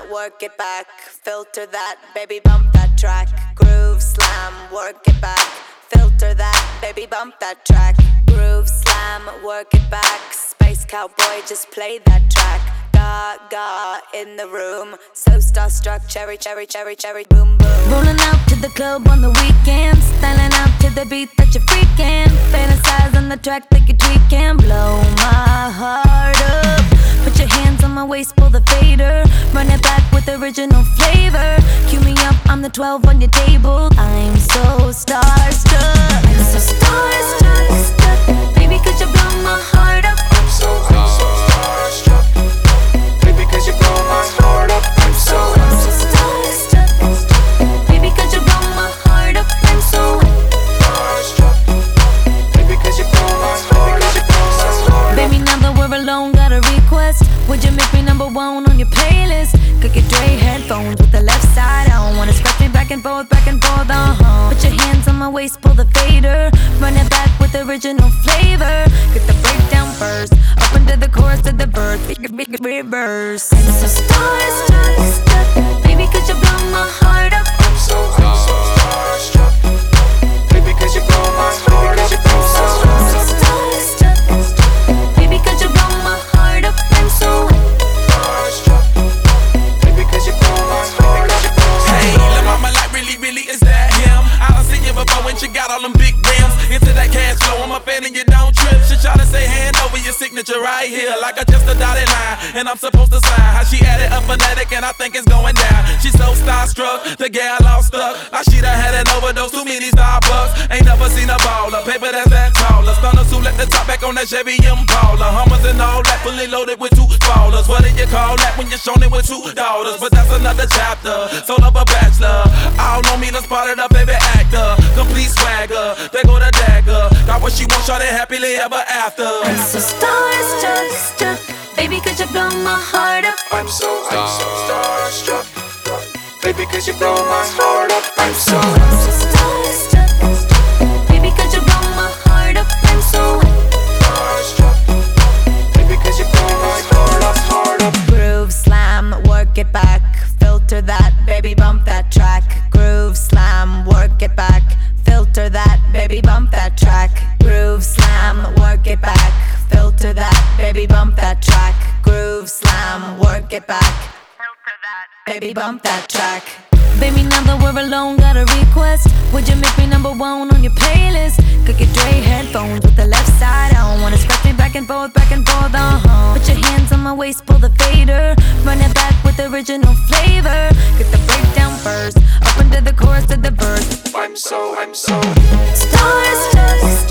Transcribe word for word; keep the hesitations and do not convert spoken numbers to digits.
work it back. Filter that, baby, bump that track. Groove slam, work it back. Filter that, baby, bump that track. Groove slam, work it back. Space cowboy, just play that track. Gaga in the room, so starstruck, cherry, cherry, cherry, cherry, boom, boom. Rolling out to the club on the weekend, styling out to the beat that you're freaking. Fantasize on the track that you're tweaking. Blow my heart up. Put your hands on my waist, pull the fader. Run it back with original flavor. Cue me up, I'm the twelve on your table. I'm so starstruck. I'm so starstruck. Baby, could you blow my heart up? I'm so, I'm so starstruck. Baby, could you blow my heart up? I'm so, I'm so starstruck. Baby, could you blow my heart up? I'm so starstruck. Baby, could you blow my heart up? Baby, now that we're alone, got a request. Would you make me number one on your playlist? Could get Dre headphones with the left side on. Wanna scratch me back and forth, back and forth, uh-huh. Put your hands on my waist, pull the fader. Run it back with original flavor. Get the breakdown first, up into the chorus to the verse. Big reverse. I'm so starstruck. Baby, could you blow my heart up? I'm so, I'm so starstruck. Baby, could you blow my heart up? I'm so, I'm so starstruck. Baby, could you blow my heart up? I'm so starstruck. Baby, could you blow my heart up? Hey, la mama, like really, really, is that him? I done seen you before when you got all them big rims. Into that cash flow, I'm a fan and you don't trip. She try to say hand over your signature right here, like I just a dotted line, and I'm supposed to sign. How she added a phonetic and I think it's going down. She's so starstruck, the gal all stuck. Like she done had an overdose, too many Starbucks. Ain't never seen a baller, paper that's that taller. Stunners who let the top back on that Chevy Impala. Hummers and all that, fully loaded with two ballers. What do you call that when you're shown it with two daughters? But that's another chapter, soul of a bachelor. All know me, done spotted a baby actor. Complete swagger, they go to dagger. Got what she wants, shot it happily ever after. I'm so starstruck. Baby, could you blow my heart up? I'm so, I'm so starstruck. Baby, could you blow my heart up? I'm so, I'm so starstruck. Baby, could you blow my heart up? I'm so starstruck. Baby, could you blow my heart up, heart up? Groove slam, work it back. Filter that, baby, bump that track. Groove slam, work it back. Filter that, baby, bump that track. Groove slam, work it back. Filter that, baby, bump that track. Groove slam, work it back. Filter that, baby, bump that track. Baby, now that we're alone, got a request. Would you make me number one on your playlist? Could get Dre headphones with the left side on. Wanna scratch me back and forth, back and forth, uh-huh. Put your hands on my waist, pull the fader. Run it back with original flavor. Get the breakdown first, up into the chorus to the verse. I'm so, I'm so starstruck.